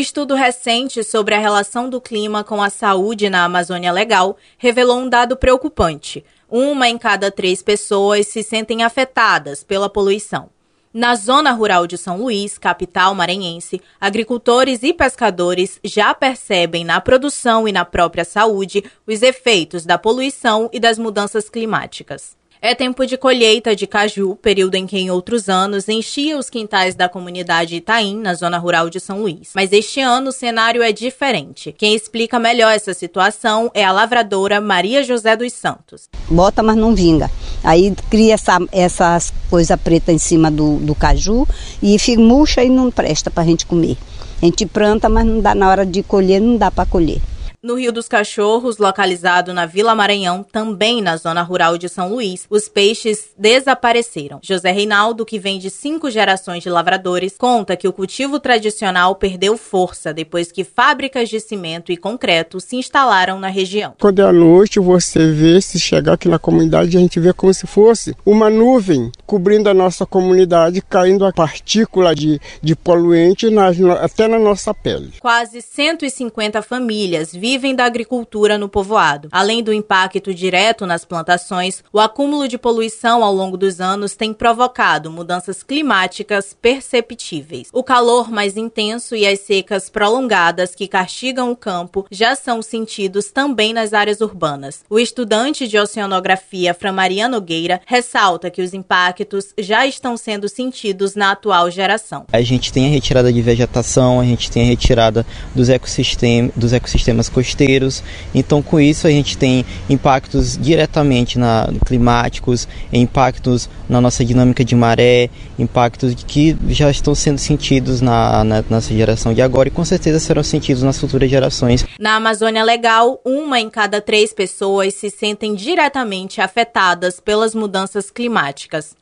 estudo recente sobre a relação do clima com a saúde na Amazônia Legal revelou um dado preocupante. 1 em cada 3 pessoas se sentem afetadas pela poluição. Na zona rural de São Luís, capital maranhense, agricultores e pescadores já percebem na produção e na própria saúde os efeitos da poluição e das mudanças climáticas. É tempo de colheita de caju, período em que em outros anos enchia os quintais da comunidade Itaim, na zona rural de São Luís. Mas este ano o cenário é diferente. Quem explica melhor essa situação é a lavradora Maria José dos Santos. Bota, mas não vinga. Aí cria essas coisas pretas em cima do caju e fica murcha e não presta para a gente comer. A gente planta, mas não dá, na hora de colher não dá para colher. No Rio dos Cachorros, localizado na Vila Maranhão, também na zona rural de São Luís, os peixes desapareceram. José Reinaldo, que vem de 5 gerações de lavradores, conta que o cultivo tradicional perdeu força depois que fábricas de cimento e concreto se instalaram na região. Quando é à noite, você vê, se chegar aqui na comunidade, a gente vê como se fosse uma nuvem cobrindo a nossa comunidade, caindo a partícula de poluente até na nossa pele. Quase 150 famílias vivem da agricultura no povoado. Além do impacto direto nas plantações, o acúmulo de poluição ao longo dos anos tem provocado mudanças climáticas perceptíveis. O calor mais intenso e as secas prolongadas que castigam o campo já são sentidos também nas áreas urbanas. O estudante de oceanografia Fran Maria Nogueira ressalta que os impactos já estão sendo sentidos na atual geração. A gente tem a retirada de vegetação, a gente tem a retirada dos ecossistemas costeiros, então com isso a gente tem impactos diretamente climáticos, impactos na nossa dinâmica de maré, impactos que já estão sendo sentidos na nossa geração de agora e com certeza serão sentidos nas futuras gerações. Na Amazônia Legal, 1 em cada 3 pessoas se sentem diretamente afetadas pelas mudanças climáticas.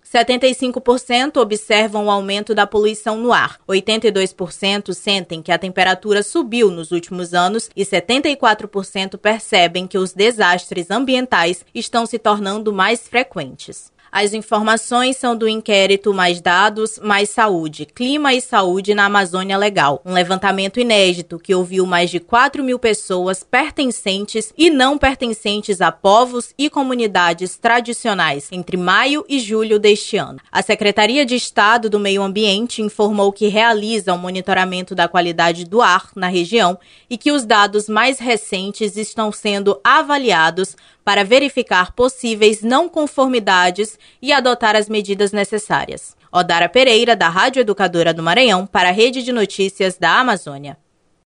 75% observam o aumento da poluição no ar, 82% sentem que a temperatura subiu nos últimos anos e 74% percebem que os desastres ambientais estão se tornando mais frequentes. As informações são do inquérito Mais Dados, Mais Saúde, Clima e Saúde na Amazônia Legal. Um levantamento inédito que ouviu mais de 4.000 pessoas pertencentes e não pertencentes a povos e comunidades tradicionais entre maio e julho deste ano. A Secretaria de Estado do Meio Ambiente informou que realiza um monitoramento da qualidade do ar na região e que os dados mais recentes estão sendo avaliados para verificar possíveis não conformidades e adotar as medidas necessárias. Odara Pereira, da Rádio Educadora do Maranhão, para a Rede de Notícias da Amazônia.